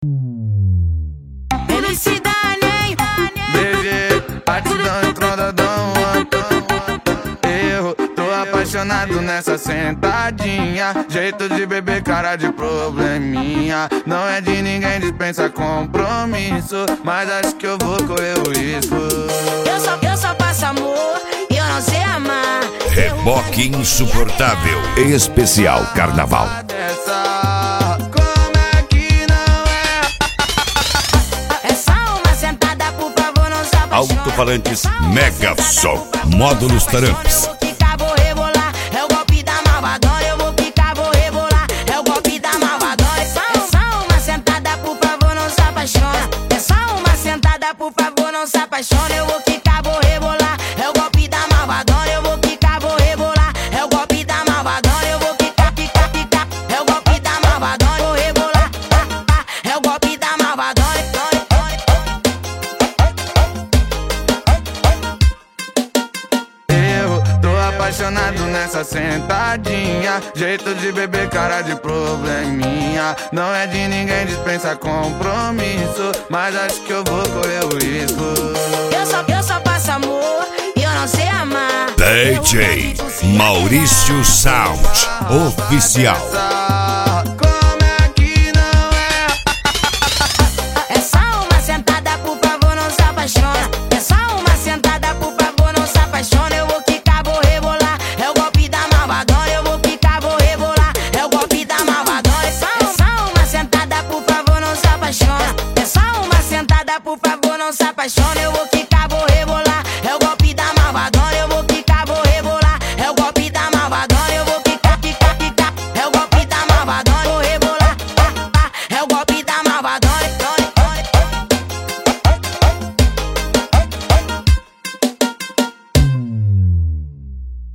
MC Daniel, DG, batidão e trondadão. Eu tô apaixonado nessa sentadinha. Jeito de beber, cara de probleminha. Não é de ninguém, dispensa compromisso, mas acho que eu vou correr o risco. eu só passo amor e eu não sei amar. Reboque insuportável. Especial Carnaval. Como é que não É só uma sentada, por favor, não se apaixone. Alto-falantes Mega Som. Módulos Taramps. Eu vou quicar, vou rebolar. É o golpe da malvadona. Eu vou quicar, vou rebolar. É o golpe da malvadona. É só uma sentada, por favor, não se apaixona. É só uma sentada, por favor, não se apaixona. Eu vou quicar, vou rebolar. É o golpe da malvadona. Eu vou quicar, vou rebolar. É o golpe da malvadona. Eu vou quicar, quicar, quicar. É o golpe da malvadona. Vou rebolar. É o golpe da malvadona. apaixonado nessa sentadinha. Jeito de beber, cara de probleminha. Não é de ninguém, dispensa compromisso, mas acho que eu vou correr o risco. Eu só passo amor e eu não sei amar. DJ Maurício Sound Oficial.